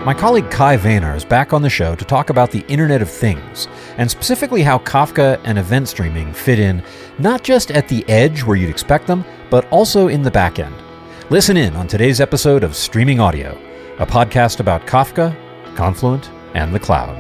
My colleague Kai Vayner is back on the show to talk about the Internet of Things, and specifically how Kafka and event streaming fit in not just at the edge where you'd expect them, but also in the back end. Listen in on today's episode of Streaming Audio, a podcast about Kafka, Confluent, and the cloud.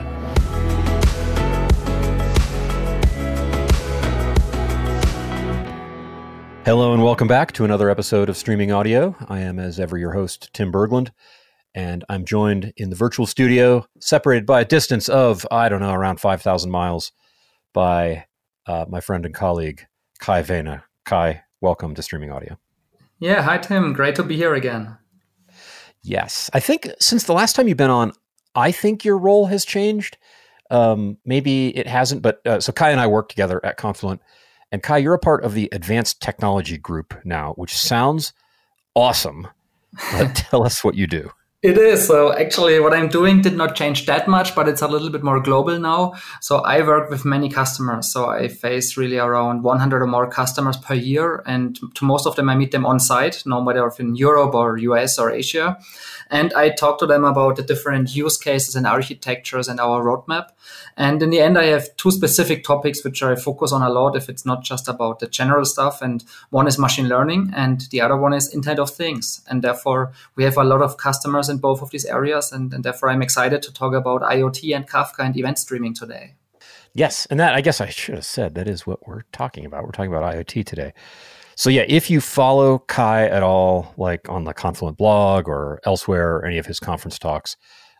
Hello and welcome back to another episode of Streaming Audio. I am, as ever, your host, Tim Berglund. And I'm joined in the virtual studio, separated by a distance of, around 5,000 miles, by my friend and colleague, Kai Vayner. Kai, welcome to Streaming Audio. Yeah, hi, Tim. Great to be here again. Yes. I think since the last time you've been on, I think your role has changed. Maybe it hasn't, but so Kai and I work together at Confluent. And Kai, you're a part of the Advanced Technology Group now, which sounds awesome. But tell us what you do. It is. So actually what I'm doing did not change that much, but it's a little bit more global now. So I work with many customers. So I face really around 100 or more customers per year. And to most of them, I meet them on site, no matter if in Europe or US or Asia. And I talk to them about the different use cases and architectures and our roadmap. And in the end, I have two specific topics which I focus on a lot if it's not just about the general stuff. And one is machine learning and the other one is Internet of Things. And therefore, we have a lot of customers in both of these areas. And therefore, I'm excited to talk about IoT and Kafka and event streaming today. Yes. And that, I guess I should have said, that is what we're talking about. We're talking about IoT today. So yeah, if you follow Kai at all, like on the Confluent blog or elsewhere, or any of his conference talks,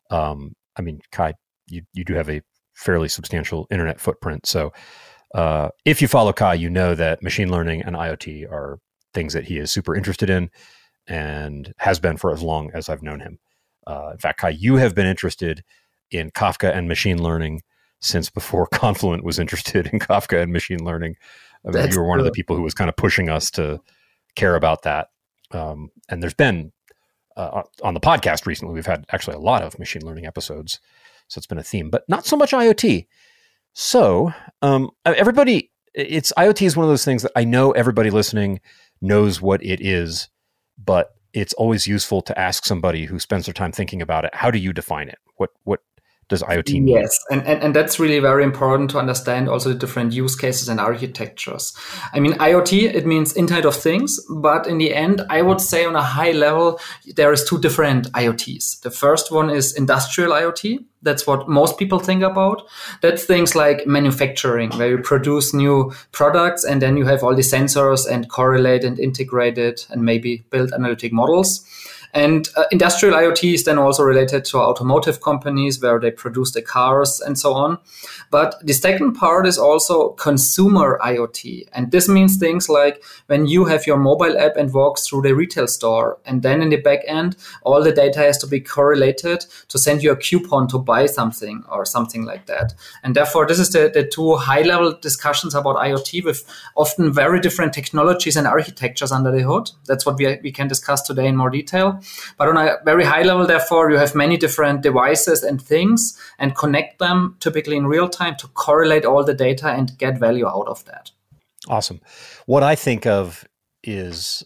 Kai, you do have a fairly substantial internet footprint. So if you follow Kai, you know that machine learning and IoT are things that he is super interested in and has been for as long as I've known him. In fact, Kai, you have been interested in Kafka and machine learning since before Confluent was interested in Kafka and machine learning. You were one of the people who was kind of pushing us to care about that. And there's been, on the podcast recently, we've had actually a lot of machine learning episodes. So it's been a theme, but not so much IoT. So IoT is one of those things that I know everybody listening knows what it is, but it's always useful to ask somebody who spends their time thinking about it. How do you define it? What does IoT mean? Yes, and that's really very important to understand also the different use cases and architectures. I mean, IoT, it means Internet of Things, but in the end, I would say on a high level, there is two different IoTs. The first one is industrial IoT. That's what most people think about. That's things like manufacturing, where you produce new products and then you have all the sensors and correlate and integrate it and maybe build analytic models. And industrial IoT is then also related to automotive companies where they produce the cars and so on. But the second part is also consumer IoT. And this means things like when you have your mobile app and walk through the retail store, and then in the back end, all the data has to be correlated to send you a coupon to buy something or something like that. And therefore, this is the two high-level discussions about IoT with often very different technologies and architectures under the hood. That's what we can discuss today in more detail. But on a very high level, therefore, you have many different devices and things and connect them typically in real time to correlate all the data and get value out of that. Awesome. What I think of is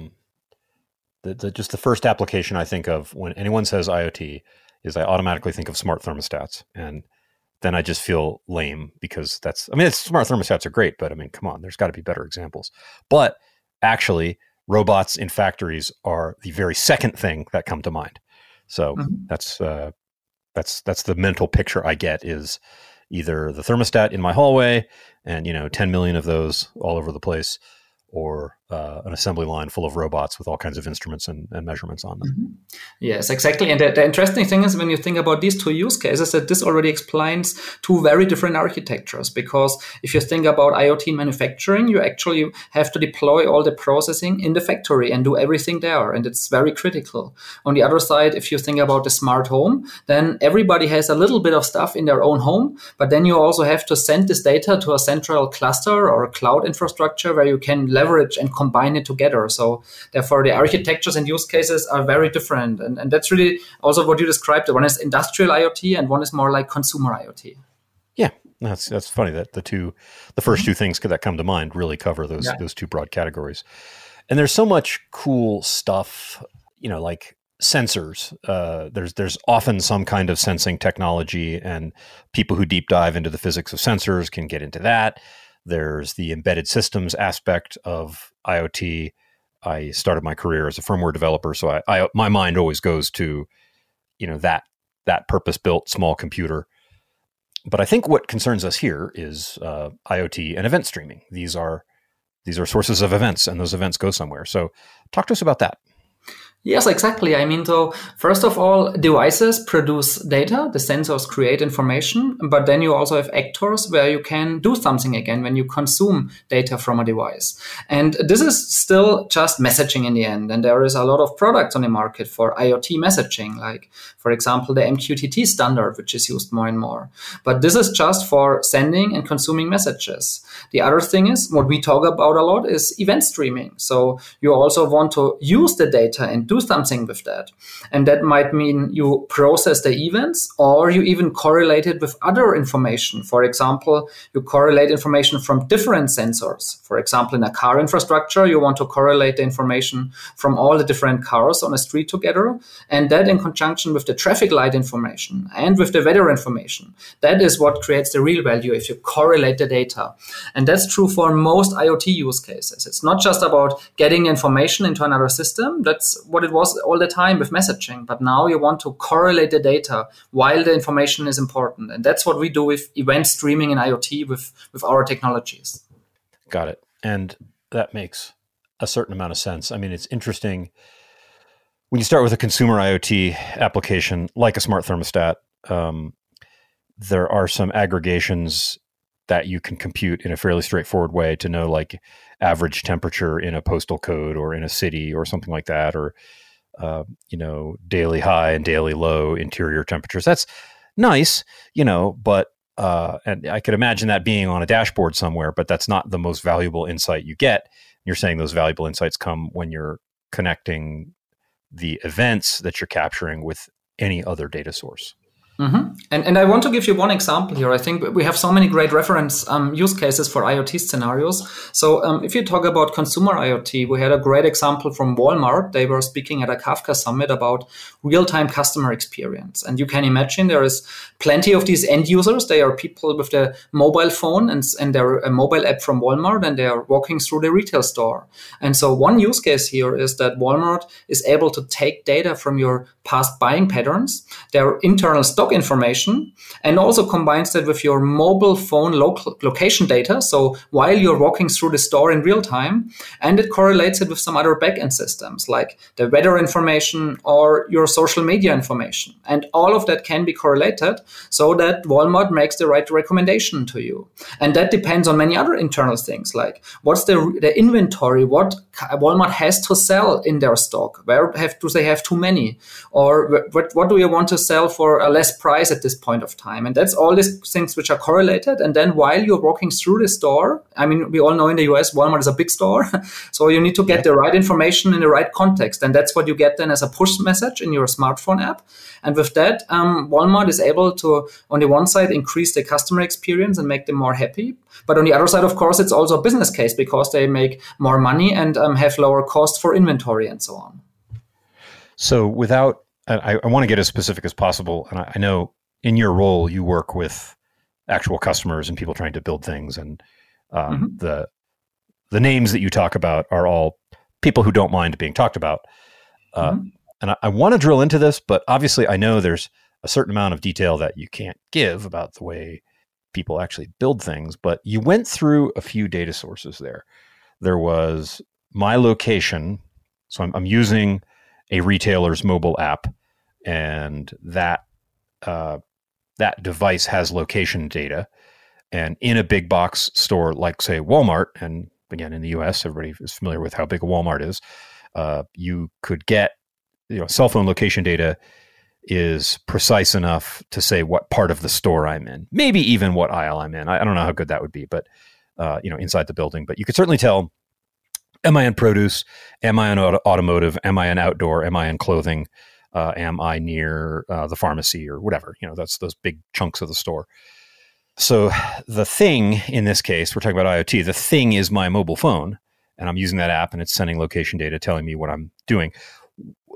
just the first application I think of when anyone says IoT is I automatically think of smart thermostats. And then I just feel lame because smart thermostats are great, but come on, there's got to be better examples. But actually, robots in factories are the very second thing that come to mind. So that's the mental picture I get is either the thermostat in my hallway and 10 million of those all over the place, or an assembly line full of robots with all kinds of instruments and measurements on them. Mm-hmm. Yes, exactly. And the interesting thing is when you think about these two use cases, that this already explains two very different architectures. Because if you think about IoT manufacturing, you actually have to deploy all the processing in the factory and do everything there. And it's very critical. On the other side, if you think about the smart home, then everybody has a little bit of stuff in their own home. But then you also have to send this data to a central cluster or cloud infrastructure where you can leverage and combine it together. So therefore, the architectures and use cases are very different. And that's really also what you described. One is industrial IoT and one is more like consumer IoT. Yeah, that's funny that the first two things that come to mind really cover those two broad categories. And there's so much cool stuff, like sensors. There's often some kind of sensing technology, and people who deep dive into the physics of sensors can get into that. There's the embedded systems aspect of IoT. I started my career as a firmware developer, so my mind always goes to, that purpose-built small computer. But I think what concerns us here is IoT and event streaming. These are sources of events, and those events go somewhere. So talk to us about that. Yes, exactly. I mean, so first of all, devices produce data, the sensors create information, but then you also have actors where you can do something again when you consume data from a device. And this is still just messaging in the end. And there is a lot of products on the market for IoT messaging, like, for example, the MQTT standard, which is used more and more. But this is just for sending and consuming messages. The other thing is, what we talk about a lot is event streaming. So you also want to use the data and do something with that. And that might mean you process the events, or you even correlate it with other information. For example, you correlate information from different sensors. For example, in a car infrastructure, you want to correlate the information from all the different cars on a street together. And that in conjunction with the traffic light information and with the weather information. That is what creates the real value if you correlate the data. And that's true for most IoT use cases. It's not just about getting information into another system. That's what it was all the time with messaging. But now you want to correlate the data while the information is important. And that's what we do with event streaming in IoT with our technologies. Got it. And that makes a certain amount of sense. I mean, it's interesting when you start with a consumer IoT application like a smart thermostat. There are some aggregations that you can compute in a fairly straightforward way to know, like, average temperature in a postal code or in a city or something like that, or daily high and daily low interior temperatures. That's nice, but and I could imagine that being on a dashboard somewhere, but that's not the most valuable insight you get. You're saying those valuable insights come when you're connecting the events that you're capturing with any other data source. Mm-hmm. And I want to give you one example here. I think we have so many great reference use cases for IoT scenarios. So if you talk about consumer IoT, we had a great example from Walmart. They were speaking at a Kafka summit about real-time customer experience. And you can imagine there is plenty of these end users. They are people with the mobile phone and they're a mobile app from Walmart, and they are walking through the retail store. And so one use case here is that Walmart is able to take data from your past buying patterns, their internal stock information, and also combines that with your mobile phone location data. So while you're walking through the store in real time, and it correlates it with some other backend systems like the weather information or your social media information. And all of that can be correlated so that Walmart makes the right recommendation to you. And that depends on many other internal things, like what's the inventory, what Walmart has to sell in their stock, do they have too many, or what do you want to sell for a less price at this point of time. And that's all these things which are correlated. And then while you're walking through the store, I mean, we all know in the US, Walmart is a big store. So you need to get the right information in the right context. And that's what you get then as a push message in your smartphone app. And with that, Walmart is able to, on the one side, increase the customer experience and make them more happy. But on the other side, of course, it's also a business case because they make more money and have lower costs for inventory and so on. So I want to get as specific as possible. And I know in your role, you work with actual customers and people trying to build things. And the names that you talk about are all people who don't mind being talked about. And I want to drill into this, but obviously I know there's a certain amount of detail that you can't give about the way people actually build things. But you went through a few data sources there. There was my location. So I'm using a retailer's mobile app, and that device has location data. And in a big box store like, say, Walmart, and again, in the US, everybody is familiar with how big a Walmart is, you could get, cell phone location data is precise enough to say what part of the store I'm in, maybe even what aisle I'm in. I don't know how good that would be, but inside the building. But you could certainly tell, am I in produce? Am I in automotive? Am I in outdoor? Am I in clothing? Am I near the pharmacy or whatever? That's those big chunks of the store. So the thing in this case, we're talking about IoT, the thing is my mobile phone, and I'm using that app and it's sending location data telling me what I'm doing.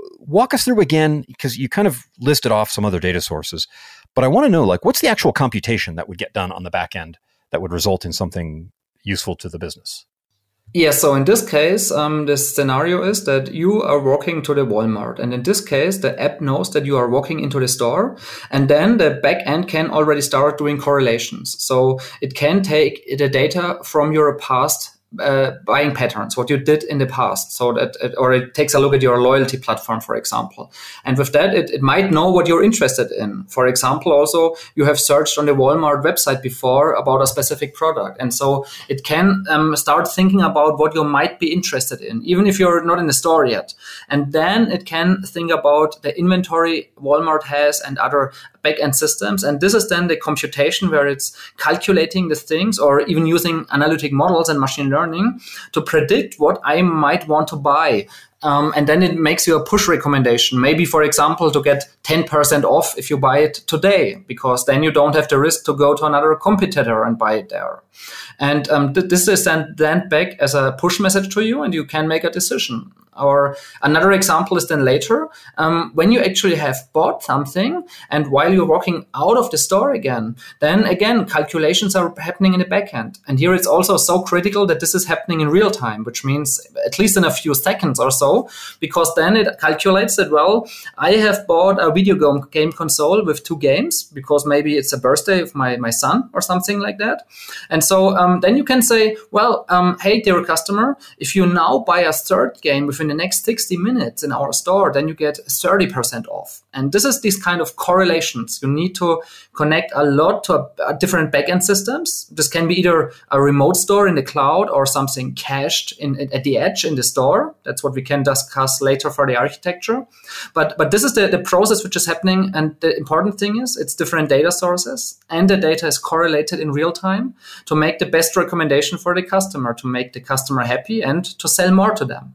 walk us through again, because you kind of listed off some other data sources, but I want to know, like, what's the actual computation that would get done on the back end that would result in something useful to the business? Yeah, so in this case, this scenario is that you are walking to the Walmart. And in this case, the app knows that you are walking into the store. And then the back end can already start doing correlations. So it can take the data from your past buying patterns, what you did in the past. So that, or it takes a look at your loyalty platform, for example. And with that, it might know what you're interested in. For example, also, you have searched on the Walmart website before about a specific product. And so it can start thinking about what you might be interested in, even if you're not in the store yet. And then it can think about the inventory Walmart has and other back-end systems. And this is then the computation where it's calculating the things or even using analytic models and machine learning to predict what I might want to buy. And then it makes you a push recommendation, maybe, for example, to get 10% off if you buy it today, because then you don't have the risk to go to another competitor and buy it there. And this is then back as a push message to you, and you can make a decision. Or another example is then later, when you actually have bought something and while you're walking out of the store again, then again, calculations are happening in the backend. And here it's also so critical that this is happening in real time, which means at least in a few seconds or so, because then it calculates that, well, I have bought a video game console with 2 games because maybe it's a birthday of my son or something like that. And so then you can say, well, hey, dear customer, if you now buy a third game within the next 60 minutes in our store, then you get 30% off. And this is these kind of correlations. You need to connect a lot to a different backend systems. This can be either a remote store in the cloud or something cached at the edge in the store. That's what we can discuss later for the architecture. But this is the process which is happening. And the important thing is it's different data sources and the data is correlated in real time to make the best recommendation for the customer, to make the customer happy and to sell more to them.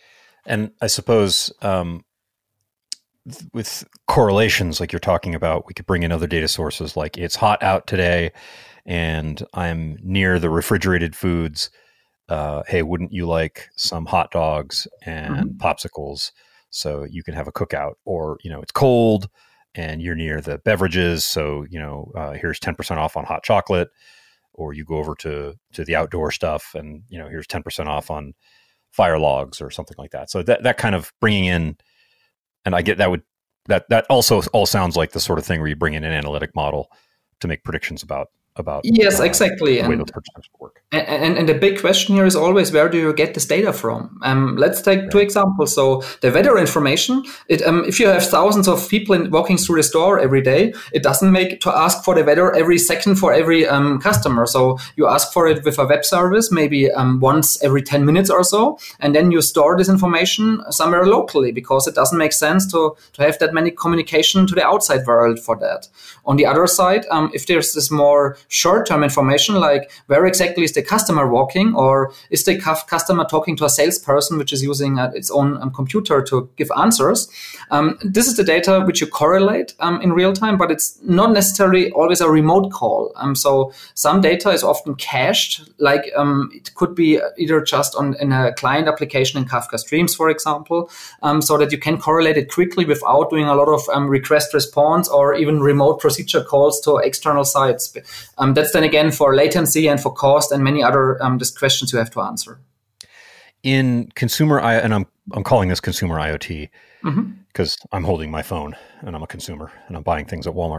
And I suppose with correlations like you're talking about, we could bring in other data sources like it's hot out today and I'm near the refrigerated foods. Hey, wouldn't you like some hot dogs and popsicles so you can have a cookout? Or, it's cold and you're near the beverages. So, here's 10% off on hot chocolate. Or you go over to the outdoor stuff and, here's 10% off on fire logs or something like that. So that kind of bringing in, and I get that also all sounds like the sort of thing where you bring in an analytic model to make predictions about yes, exactly. The way those purchases work. And the big question here is always, where do you get this data from? Let's take 2 examples. So the weather information, if you have thousands of people walking through the store every day, it doesn't make to ask for the weather every second for every customer. So you ask for it with a web service, maybe once every 10 minutes or so, and then you store this information somewhere locally because it doesn't make sense to have that many communication to the outside world for that. On the other side, if there's this more short-term information, like where exactly is the customer walking, or is the customer talking to a salesperson which is using its own computer to give answers, this is the data which you correlate in real time, but it's not necessarily always a remote call. So some data is often cached, like it could be either just in a client application in Kafka Streams, for example, so that you can correlate it quickly without doing a lot of request response or even remote procedure calls to external sites. That's then again for latency and for cost and many other questions you have to answer. In consumer, and I'm calling this consumer IoT because I'm holding my phone and I'm a consumer and I'm buying things at Walmart.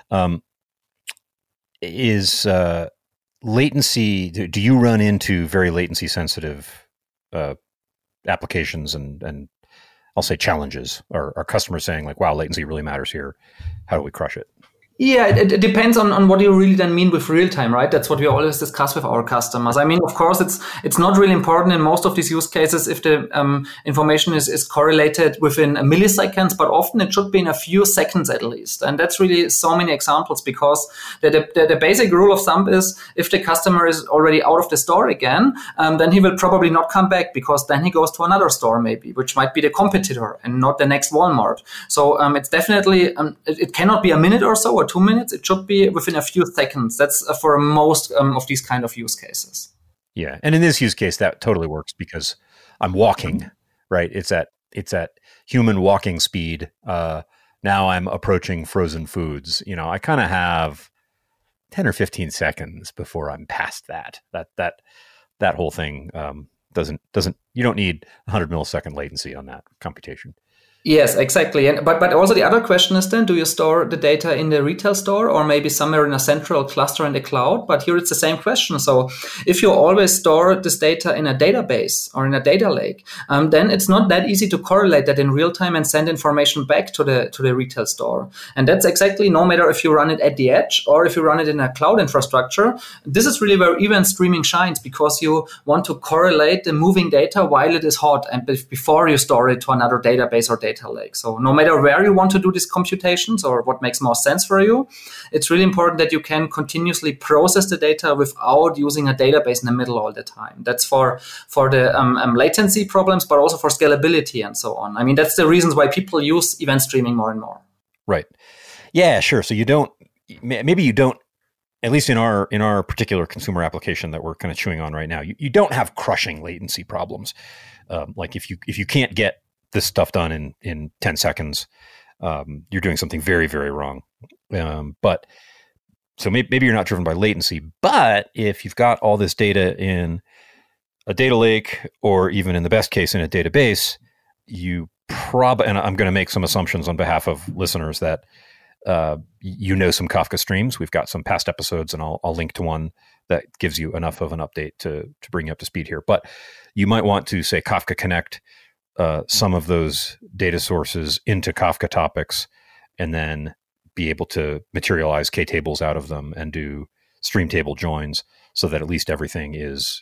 Is latency? Do you run into very latency sensitive applications and I'll say challenges? Or are customers saying like, "Wow, latency really matters here. How do we crush it?" Yeah, it depends on what you really then mean with real time, right? That's what we always discuss with our customers. I mean, of course, it's not really important in most of these use cases if the information is correlated within milliseconds, but often it should be in a few seconds at least. And that's really so many examples because the basic rule of thumb is if the customer is already out of the store again, then he will probably not come back because then he goes to another store maybe, which might be the competitor and not the next Walmart. So it's definitely, it cannot be a minute or so or 2 minutes. It should be within a few seconds. That's for most of these kind of use cases. Yeah. And in this use case, that totally works because I'm walking, right? It's at it's at human walking speed. Now I'm approaching frozen foods. I kind of have 10 or 15 seconds before I'm past that. That whole thing doesn't. You don't need 100 millisecond latency on that computation. Yes, exactly. But also the other question is then, do you store the data in the retail store or maybe somewhere in a central cluster in the cloud? But here it's the same question. So if you always store this data in a database or in a data lake, then it's not that easy to correlate that in real time and send information back to the retail store. And that's exactly, no matter if you run it at the edge or if you run it in a cloud infrastructure, this is really where event streaming shines, because you want to correlate the moving data while it is hot and before you store it to another database or data lake. So no matter where you want to do these computations or what makes more sense for you, it's really important that you can continuously process the data without using a database in the middle all the time. That's for the latency problems, but also for scalability and so on. I mean, that's the reasons why people use event streaming more and more. Right. Yeah, sure. So you don't, at least in our particular consumer application that we're kind of chewing on right now, you don't have crushing latency problems. Like if you can't get this stuff done in 10 seconds, you're doing something very, very wrong. But so maybe you're not driven by latency, but if you've got all this data in a data lake, or even in the best case in a database, you and I'm going to make some assumptions on behalf of listeners that some Kafka streams. We've got some past episodes, and I'll link to one that gives you enough of an update to bring you up to speed here. But you might want to, say, Kafka Connect some of those data sources into Kafka topics, and then be able to materialize K-tables out of them and do stream table joins, so that at least everything is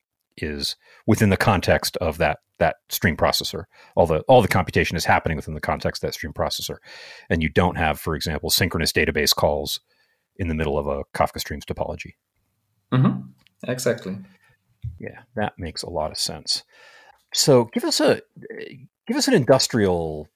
within the context of that stream processor. All the computation is happening within the context of that stream processor, and you don't have, for example, synchronous database calls in the middle of a Kafka Streams topology. Mm-hmm. Exactly. Yeah, that makes a lot of sense. So give us an industrial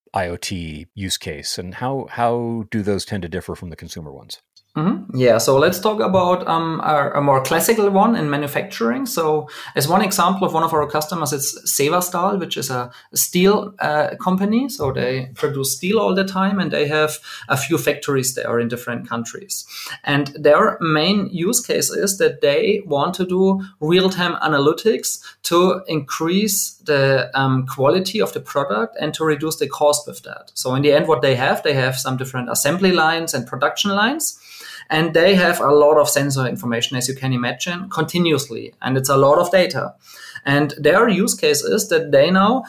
IoT use case, and how do those tend to differ from the consumer ones? Mm-hmm. Yeah, so let's talk about a more classical one in manufacturing. So as one example of one of our customers, it's Severstal, which is a steel company. So they produce steel all the time, and they have a few factories there in different countries. And their main use case is that they want to do real-time analytics to increase the quality of the product and to reduce the cost with that. So in the end, what they have some different assembly lines and production lines. And they have a lot of sensor information, as you can imagine, continuously. And it's a lot of data. And their use case is that they now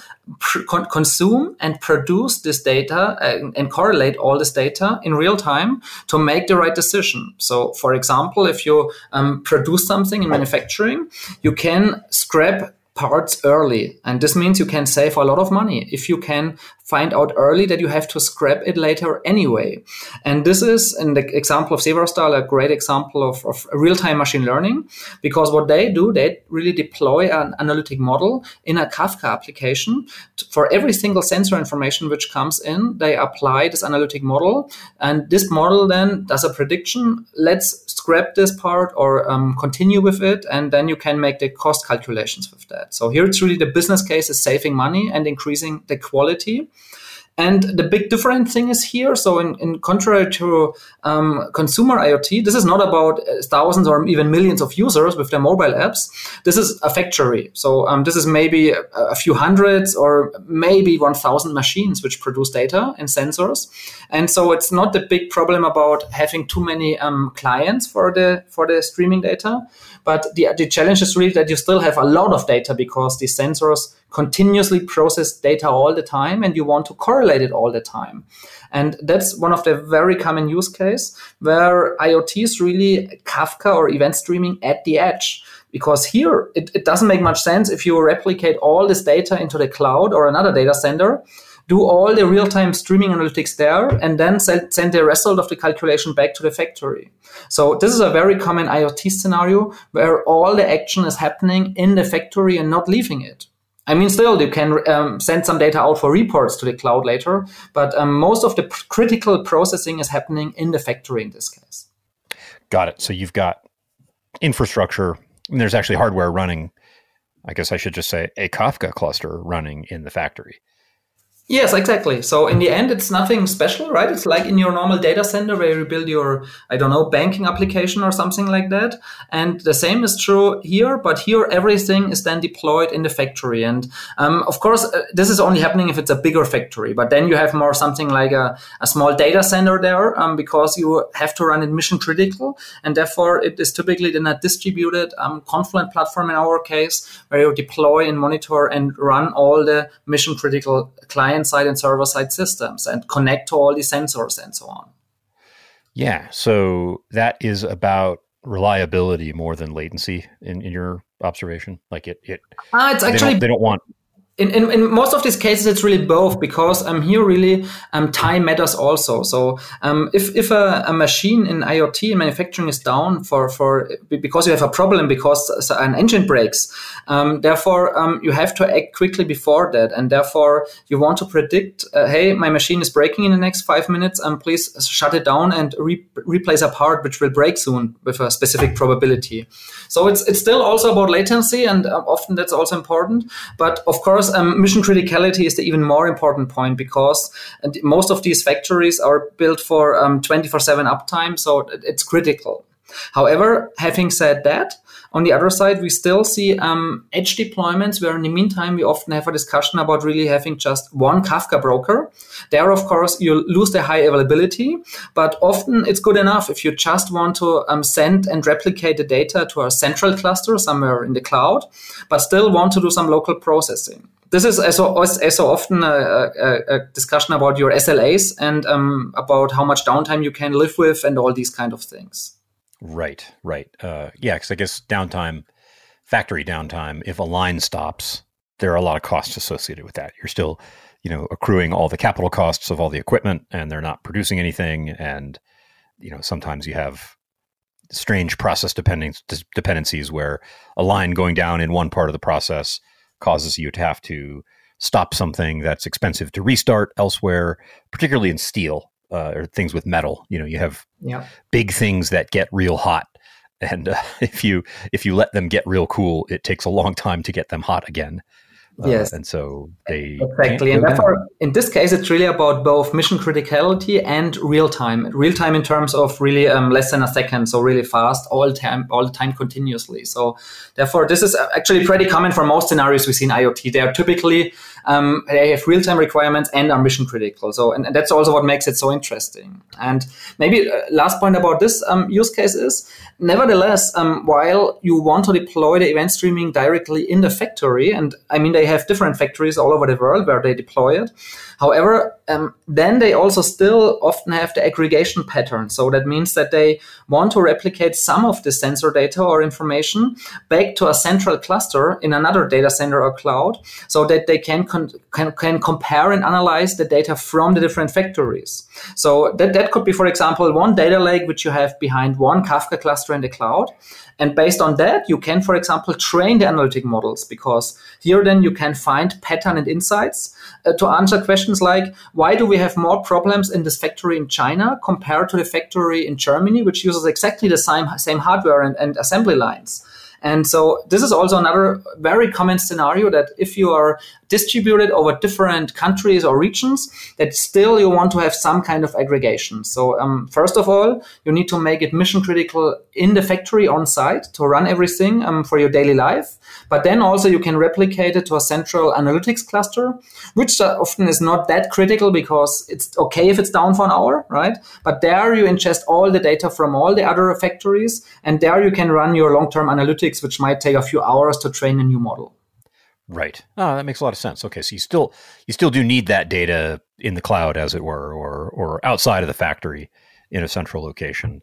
consume and produce this data and correlate all this data in real time to make the right decision. So, for example, if you produce something in manufacturing, you can scrap parts early. And this means you can save a lot of money if you can find out early that you have to scrap it later anyway. And this is, in the example of Severstal, a great example of real-time machine learning, because what they do, they really deploy an analytic model in a Kafka application. For every single sensor information which comes in, they apply this analytic model, and this model then does a prediction. Let's scrap this part or continue with it, and then you can make the cost calculations with that. So here it's really the business case is saving money and increasing the quality. And the big different thing is here. So in contrary to consumer IoT, this is not about thousands or even millions of users with their mobile apps. This is a factory. So this is maybe a few hundreds or maybe 1,000 machines which produce data and sensors. And so it's not the big problem about having too many clients for the streaming data. But the challenge is really that you still have a lot of data, because these sensors continuously process data all the time, and you want to correlate it all the time. And that's one of the very common use case where IoT is really Kafka or event streaming at the edge. Because here, it doesn't make much sense if you replicate all this data into the cloud or another data center, do all the real-time streaming analytics there, and then send the result of the calculation back to the factory. So this is a very common IoT scenario where all the action is happening in the factory and not leaving it. I mean, still, you can send some data out for reports to the cloud later, but most of the critical processing is happening in the factory in this case. Got it. So you've got infrastructure, and there's actually hardware running. I guess I should just say a Kafka cluster running in the factory. Yes, exactly. So in the end, it's nothing special, right? It's like in your normal data center where you build your, I don't know, banking application or something like that. And the same is true here, but here everything is then deployed in the factory. And of course, this is only happening if it's a bigger factory, but then you have more something like a small data center there because you have to run it mission critical. And therefore, it is typically then a distributed Confluent platform in our case, where you deploy and monitor and run all the mission critical client-side and server-side systems and connect to all the sensors and so on. Yeah, so that is about reliability more than latency in your observation. Like it's actually they don't want. In most of these cases, it's really both because here really time matters also. So if a machine in IoT manufacturing is down because you have a problem because an engine breaks, therefore you have to act quickly before that, and therefore you want to predict, hey, my machine is breaking in the next 5 minutes, please shut it down and replace a part which will break soon with a specific probability. So it's still also about latency, and often that's also important, but of course. Mission criticality is the even more important point because most of these factories are built for 24/7 uptime, so it's critical. However, having said that, on the other side, we still see edge deployments where in the meantime, we often have a discussion about really having just one Kafka broker. There, of course, you lose the high availability, but often it's good enough if you just want to send and replicate the data to a central cluster somewhere in the cloud, but still want to do some local processing. This is as so often a discussion about your SLAs and about how much downtime you can live with and all these kind of things. Right. Yeah, because I guess factory downtime, if a line stops, there are a lot of costs associated with that. You're still, accruing all the capital costs of all the equipment, and they're not producing anything. And, sometimes you have strange process dependencies where a line going down in one part of the process causes you to have to stop something that's expensive to restart elsewhere, particularly in steel or things with metal. You have big things that get real hot, and if you let them get real cool, it takes a long time to get them hot again. Yes, and so they exactly, and therefore, in this case, it's really about both mission criticality and real time. Real time in terms of really less than a second, so really fast, all the time, continuously. So, therefore, this is actually pretty common for most scenarios we see in IoT. They are typically they have real time requirements and are mission critical. So, and that's also what makes it so interesting. And maybe last point about this use case is, nevertheless, while you want to deploy the event streaming directly in the factory, and I mean they have different factories all over the world where they deploy it. However, then they also still often have the aggregation pattern. So that means that they want to replicate some of the sensor data or information back to a central cluster in another data center or cloud, so that they can compare and analyze the data from the different factories. So that could be, for example, one data lake which you have behind one Kafka cluster in the cloud. And based on that, you can, for example, train the analytic models, because here then you can find pattern and insights to answer questions like, why do we have more problems in this factory in China compared to the factory in Germany, which uses exactly the same hardware and assembly lines? And so this is also another very common scenario, that if you are distributed over different countries or regions, that still you want to have some kind of aggregation. So first of all, you need to make it mission critical in the factory on site to run everything for your daily life. But then also you can replicate it to a central analytics cluster, which often is not that critical because it's okay if it's down for an hour, right? But there you ingest all the data from all the other factories, and there you can run your long-term analytics, which might take a few hours to train a new model. Right. Oh, that makes a lot of sense. Okay, so you still do need that data in the cloud, as it were, or outside of the factory in a central location.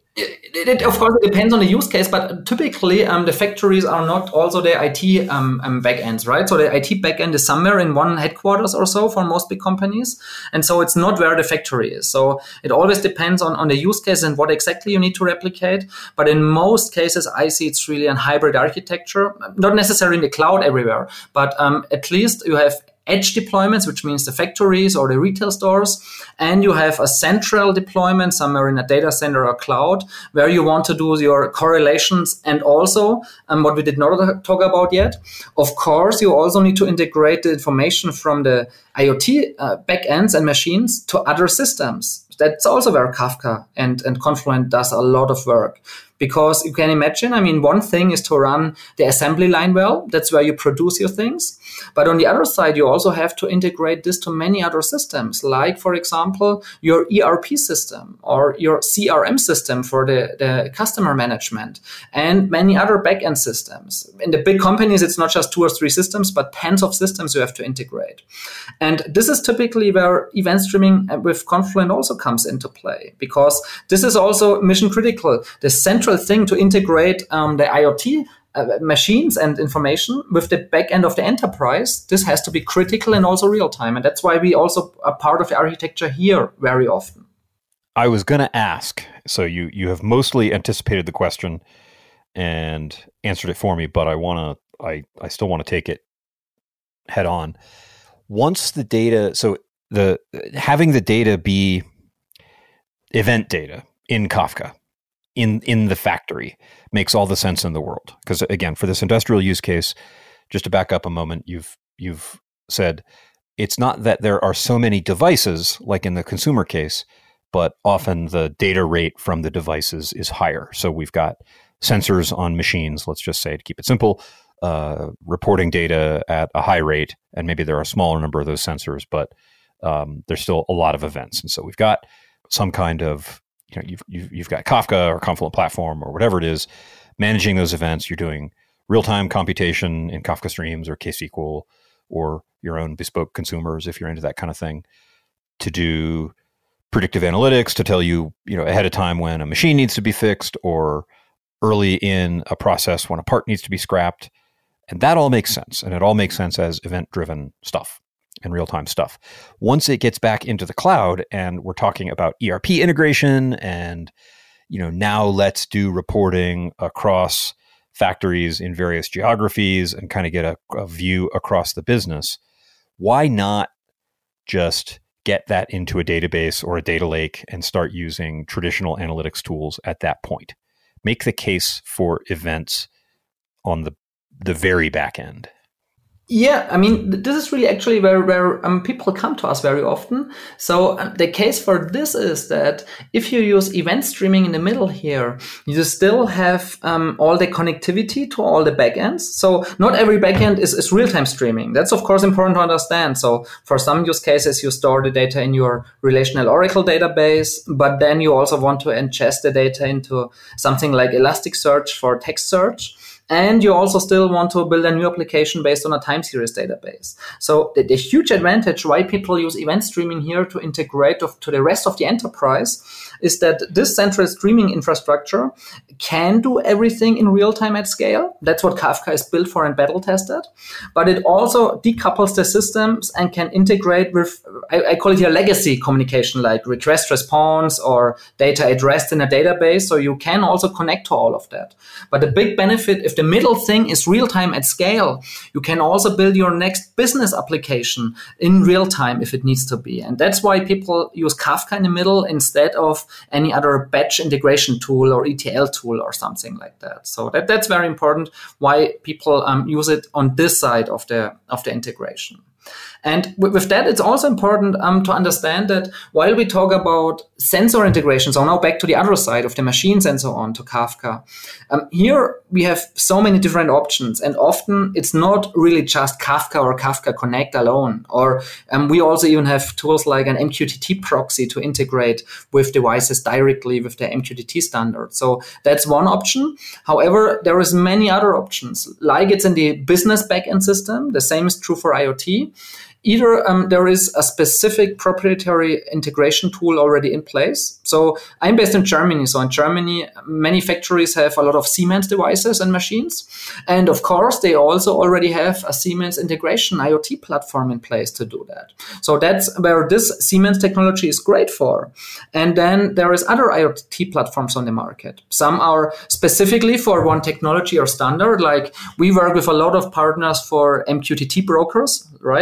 Of course, it depends on the use case, but typically the factories are not also the IT backends, right? So the IT backend is somewhere in one headquarters or so for most big companies. And so it's not where the factory is. So it always depends on the use case and what exactly you need to replicate. But in most cases, I see it's really a hybrid architecture, not necessarily in the cloud everywhere, but at least you have edge deployments, which means the factories or the retail stores. And you have a central deployment somewhere in a data center or cloud where you want to do your correlations. And also, what we did not talk about yet, of course, you also need to integrate the information from the IoT backends and machines to other systems. That's also where Kafka and Confluent does a lot of work. Because you can imagine, one thing is to run the assembly line well. That's where you produce your things. But on the other side, you also have to integrate this to many other systems, like, for example, your ERP system or your CRM system for the customer management and many other backend systems. In the big companies, it's not just 2 or 3 systems, but tens of systems you have to integrate. And this is typically where event streaming with Confluent also comes into play, because this is also mission critical. The central thing to integrate the IoT machines and information with the back end of the enterprise, this has to be critical and also real time. And that's why we also are part of the architecture here very often. I was going to ask, so you have mostly anticipated the question and answered it for me, but I still want to take it head on. Once the data, so having the data be event data in Kafka, in the factory, makes all the sense in the world. Because again, for this industrial use case, just to back up a moment, you've said it's not that there are so many devices like in the consumer case, but often the data rate from the devices is higher. So we've got sensors on machines, let's just say, to keep it simple, reporting data at a high rate, and maybe there are a smaller number of those sensors, but there's still a lot of events. And so we've got some kind of, you've got Kafka or Confluent Platform or whatever it is, managing those events. You're doing real-time computation in Kafka Streams or KSQL or your own bespoke consumers, if you're into that kind of thing, to do predictive analytics to tell you, ahead of time when a machine needs to be fixed or early in a process when a part needs to be scrapped. And that all makes sense. And it all makes sense as event-driven stuff and real-time stuff. Once it gets back into the cloud and we're talking about ERP integration and, now let's do reporting across factories in various geographies and kind of get a view across the business, why not just get that into a database or a data lake and start using traditional analytics tools at that point? Make the case for events on the very back end. Yeah, this is really actually where people come to us very often. So the case for this is that if you use event streaming in the middle here, you still have all the connectivity to all the backends. So not every backend is real-time streaming. That's, of course, important to understand. So for some use cases, you store the data in your relational Oracle database, but then you also want to ingest the data into something like Elasticsearch for text search. And you also still want to build a new application based on a time series database. So the huge advantage why people use event streaming here to integrate to the rest of the enterprise is that this central streaming infrastructure can do everything in real time at scale. That's what Kafka is built for and battle tested. But it also decouples the systems and can integrate with, I call it here legacy communication, like request response or data addressed in a database. So you can also connect to all of that. But the big benefit, if the middle thing is real time at scale, you can also build your next business application in real time if it needs to be. And that's why people use Kafka in the middle instead of any other batch integration tool or ETL tool or something like that. So that's very important why people use it on this side of the integration. And with that, it's also important to understand that while we talk about sensor integration, so now back to the other side of the machines and so on to Kafka, here we have so many different options. And often it's not really just Kafka or Kafka Connect alone. Or we also even have tools like an MQTT proxy to integrate with devices directly with the MQTT standard. So that's one option. However, there is many other options, like it's in the business backend system. The same is true for IoT. Either there is a specific proprietary integration tool already in place. So I'm based in Germany. So in Germany, many factories have a lot of Siemens devices and machines. And of course, they also already have a Siemens integration IoT platform in place to do that. So that's where this Siemens technology is great for. And then there is other IoT platforms on the market. Some are specifically for one technology or standard. Like we work with a lot of partners for MQTT brokers, right? Like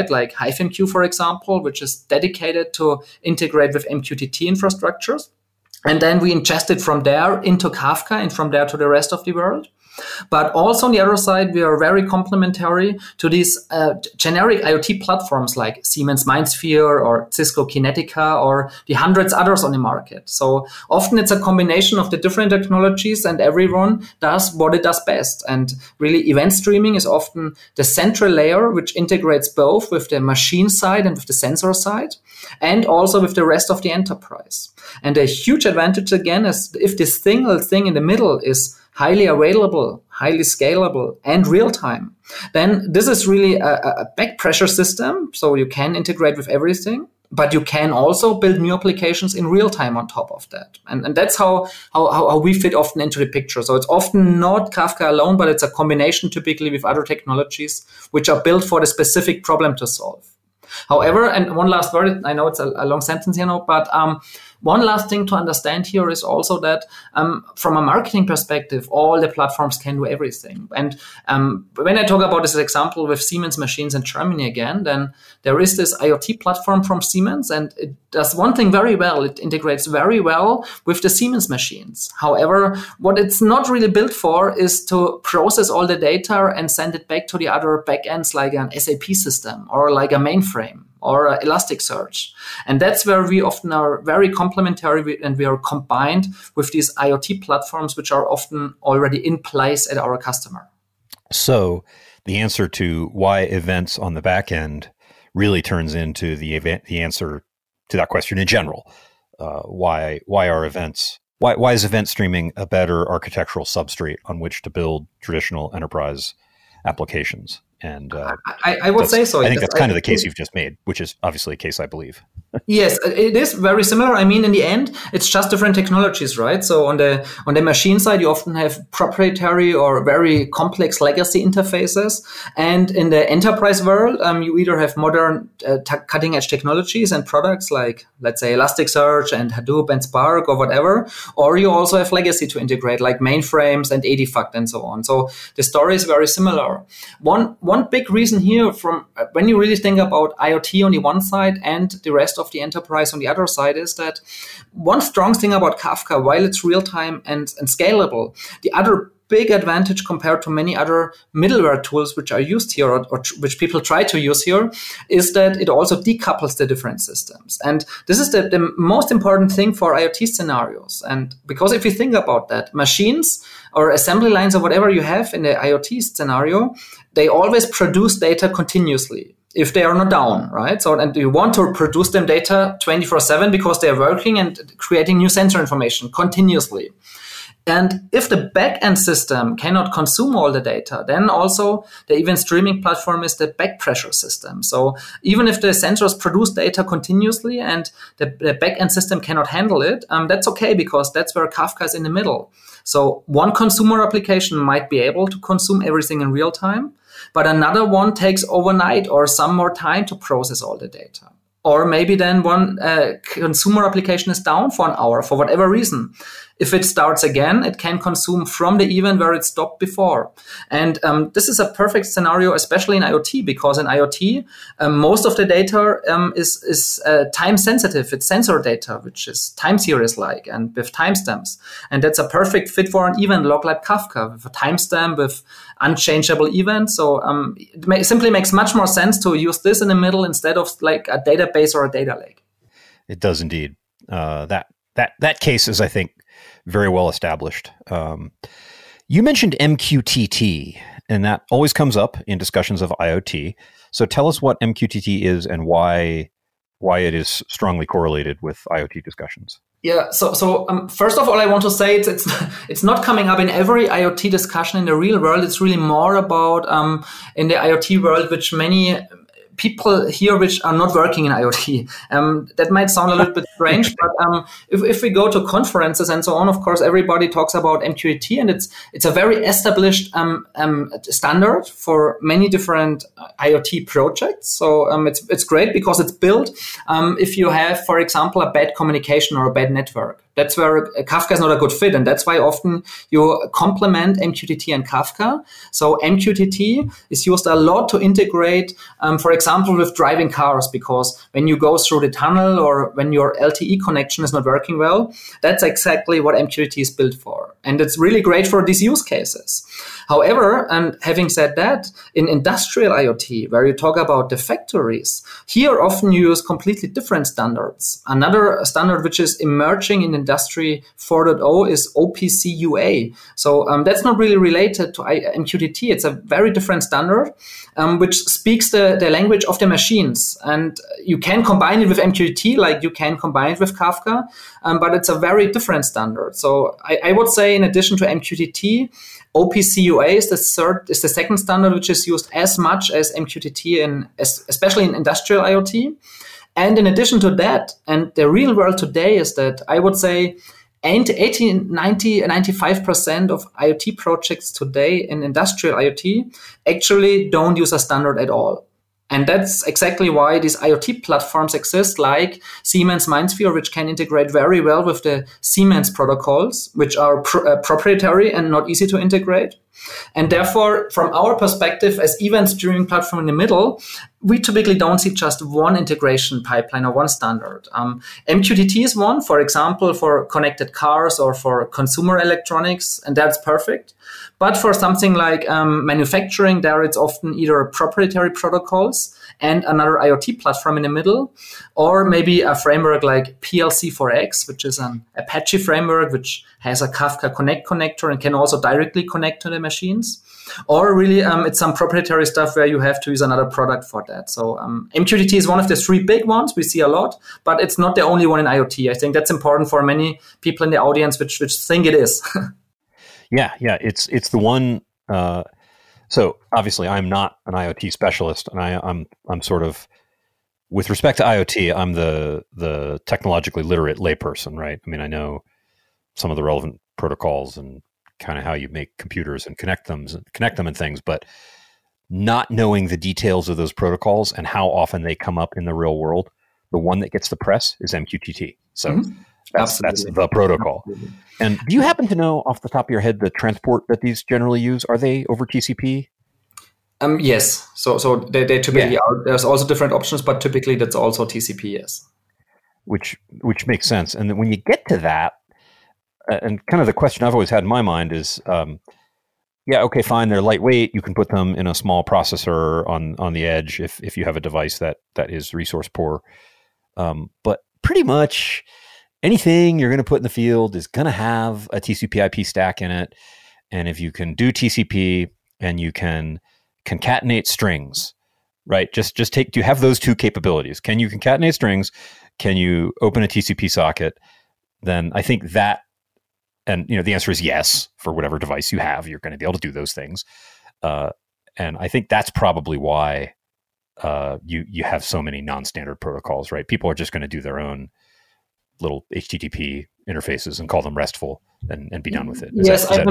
HiveMQ, for example, which is dedicated to integrate with MQTT infrastructures. And then we ingest it from there into Kafka and from there to the rest of the world. But also on the other side, we are very complementary to these generic IoT platforms like Siemens MindSphere or Cisco Kinetica or the hundreds others on the market. So often it's a combination of the different technologies and everyone does what it does best. And really event streaming is often the central layer which integrates both with the machine side and with the sensor side and also with the rest of the enterprise. And a huge advantage again is if this single thing in the middle is highly available, highly scalable, and real-time, then this is really a back pressure system. So you can integrate with everything, but you can also build new applications in real time on top of that. And that's how we fit often into the picture. So it's often not Kafka alone, but it's a combination typically with other technologies which are built for the specific problem to solve. However, and one last word, I know it's a long sentence here now, but one last thing to understand here is also that from a marketing perspective, all the platforms can do everything. And when I talk about this example with Siemens machines in Germany again, then there is this IoT platform from Siemens, and it does one thing very well. It integrates very well with the Siemens machines. However, what it's not really built for is to process all the data and send it back to the other backends like an SAP system or like a mainframe or Elasticsearch. And that's where we often are very complementary and we are combined with these IoT platforms, which are often already in place at our customer. So the answer to why events on the back end really turns into the answer to that question in general. Why is event streaming a better architectural substrate on which to build traditional enterprise applications? And I would say so. I think that's kind of the case you've just made, which is obviously a case I believe. Yes, it is very similar. I mean, in the end, it's just different technologies, right? So on the machine side, you often have proprietary or very complex legacy interfaces, and in the enterprise world, you either have modern cutting edge technologies and products like, let's say, Elasticsearch and Hadoop and Spark or whatever, or you also have legacy to integrate like mainframes and Edifact and so on. So the story is very similar. One big reason here from when you really think about IoT on the one side and the rest of the enterprise on the other side is that one strong thing about Kafka, while it's real-time and scalable, the other big advantage compared to many other middleware tools which are used here or which people try to use here is that it also decouples the different systems. And this is the most important thing for IoT scenarios. And because if you think about that, machines or assembly lines or whatever you have in the IoT scenario, they always produce data continuously if they are not down, right? So, and you want to produce them data 24/7 because they are working and creating new sensor information continuously. And if the back-end system cannot consume all the data, then also the event streaming platform is the back pressure system. So even if the sensors produce data continuously and the back-end system cannot handle it, that's okay because that's where Kafka is in the middle. So one consumer application might be able to consume everything in real time, but another one takes overnight or some more time to process all the data. Or maybe then one consumer application is down for an hour for whatever reason. If it starts again, it can consume from the event where it stopped before. And this is a perfect scenario, especially in IoT, because in IoT, most of the data is time sensitive. It's sensor data, which is time series-like and with timestamps. And that's a perfect fit for an event log like Kafka with a timestamp with unchangeable events. So it simply makes much more sense to use this in the middle instead of like a database or a data lake. It does indeed. That case is, I think, very well established. You mentioned MQTT, and that always comes up in discussions of IoT. So tell us what MQTT is and why it is strongly correlated with IoT discussions. Yeah. So first of all, I want to say it's not coming up in every IoT discussion in the real world. It's really more about in the IoT world, which many people here which are not working in IoT. That might sound a little bit strange, but if we go to conferences and so on, of course, everybody talks about MQTT, and it's a very established standard for many different IoT projects. So it's great because it's built if you have, for example, a bad communication or a bad network. that's where Kafka is not a good fit. And that's why often you complement MQTT and Kafka. So MQTT is used a lot to integrate, for example, with driving cars, because when you go through the tunnel or when your LTE connection is not working well, that's exactly what MQTT is built for. And it's really great for these use cases. However, and having said that, in industrial IoT, where you talk about the factories, here often you use completely different standards. Another standard which is emerging in Industry 4.0 is OPC UA. So that's not really related to MQTT. It's a very different standard, which speaks the language of the machines. And you can combine it with MQTT, like you can combine it with Kafka, but it's a very different standard. So I would say, in addition to MQTT, OPC UA is the second standard which is used as much as MQTT, especially in industrial IoT. And in addition to that, and the real world today is that I would say 80, 90, 95% of IoT projects today in industrial IoT actually don't use a standard at all. And that's exactly why these IoT platforms exist, like Siemens MindSphere, which can integrate very well with the Siemens protocols, which are proprietary and not easy to integrate. And therefore, from our perspective as event streaming platform in the middle, we typically don't see just one integration pipeline or one standard. MQTT is one, for example, for connected cars or for consumer electronics, and that's perfect. But for something like manufacturing, there it's often either proprietary protocols and another IoT platform in the middle, or maybe a framework like PLC4X, which is an Apache framework, which has a Kafka Connect connector and can also directly connect to the machines. Or really, it's some proprietary stuff where you have to use another product for that. So MQTT is one of the three big ones we see a lot, but it's not the only one in IoT. I think that's important for many people in the audience which think it is. Yeah, it's the one. So obviously, I'm not an IoT specialist, and I'm sort of, with respect to IoT, I'm the technologically literate layperson, right? I mean, I know some of the relevant protocols and kind of how you make computers and connect them and things, but not knowing the details of those protocols and how often they come up in the real world, the one that gets the press is MQTT. So that's the protocol. Absolutely. And do you happen to know off the top of your head the transport that these generally use? Are they over TCP? Yes. So they typically are. There's also different options, but typically that's also TCP, yes. Which makes sense. And then when you get to that, and kind of the question I've always had in my mind is, okay, fine, they're lightweight. You can put them in a small processor on the edge if you have a device that is resource poor. But pretty much anything you're going to put in the field is going to have a TCP/IP stack in it. And if you can do TCP and you can concatenate strings, right? Just do you have those two capabilities? Can you concatenate strings? Can you open a TCP socket? Then I think that, and the answer is yes. For whatever device you have, you're going to be able to do those things. And I think that's probably why you have so many non-standard protocols, right? People are just going to do their own little HTTP interfaces and call them RESTful and be done with it.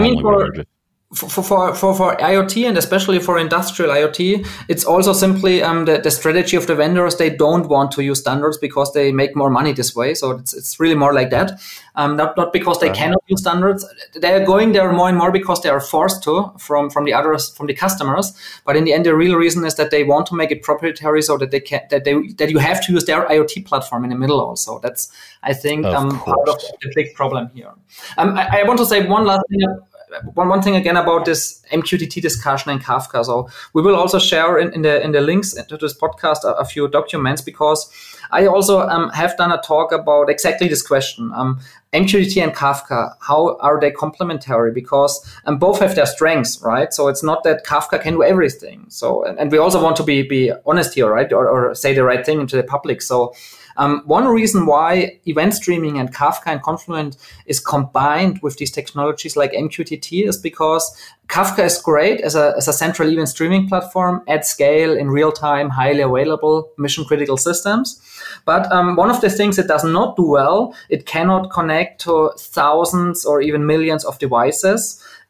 For IoT and especially for industrial IoT, it's also simply the strategy of the vendors. They don't want to use standards because they make more money this way. So it's really more like that. Not because they cannot use standards. They're going there more and more because they are forced to from the customers. But in the end, the real reason is that they want to make it proprietary so that that you have to use their IoT platform in the middle also. That's, I think, part of the big problem here. I want to say one last thing. One thing again about this MQTT discussion in Kafka. So we will also share in the links to this podcast a few documents, because I also have done a talk about exactly this question. MQTT and Kafka, how are they complementary? Because both have their strengths, right? So it's not that Kafka can do everything. So and we also want to be honest here, right? Or say the right thing to the public. So one reason why event streaming and Kafka and Confluent is combined with these technologies like MQTT is because Kafka is great as a central event streaming platform at scale, in real time, highly available, mission critical systems. But one of the things it does not do well, it cannot connect to thousands or even millions of devices.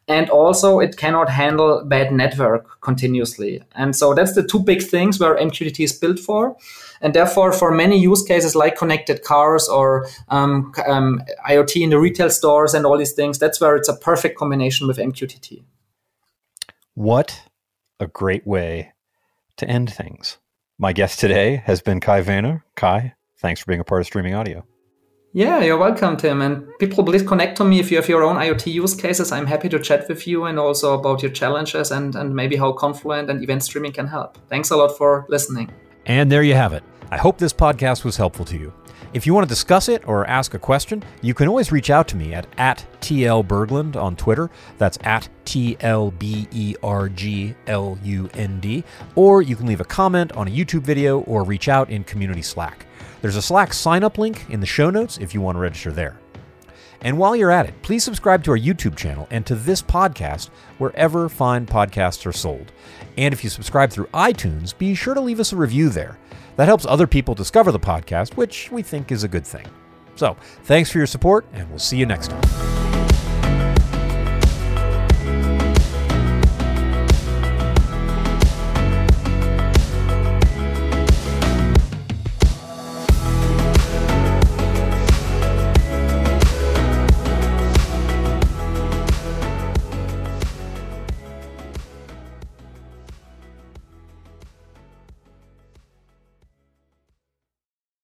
And also it cannot handle bad network continuously. And so that's the two big things where MQTT is built for. And therefore, for many use cases like connected cars or IoT in the retail stores and all these things, that's where it's a perfect combination with MQTT. What a great way to end things. My guest today has been Kai Wehner. Kai, thanks for being a part of Streaming Audio. Yeah, you're welcome, Tim. And people, please connect to me if you have your own IoT use cases. I'm happy to chat with you and also about your challenges and maybe how Confluent and event streaming can help. Thanks a lot for listening. And there you have it. I hope this podcast was helpful to you. If you want to discuss it or ask a question, you can always reach out to me at @TLBerglund on Twitter. That's @TLBERGLUND. Or you can leave a comment on a YouTube video or reach out in Community Slack. There's a Slack sign-up link in the show notes if you want to register there. And while you're at it, please subscribe to our YouTube channel and to this podcast wherever fine podcasts are sold. And if you subscribe through iTunes, be sure to leave us a review there. That helps other people discover the podcast, which we think is a good thing. So, thanks for your support, and we'll see you next time.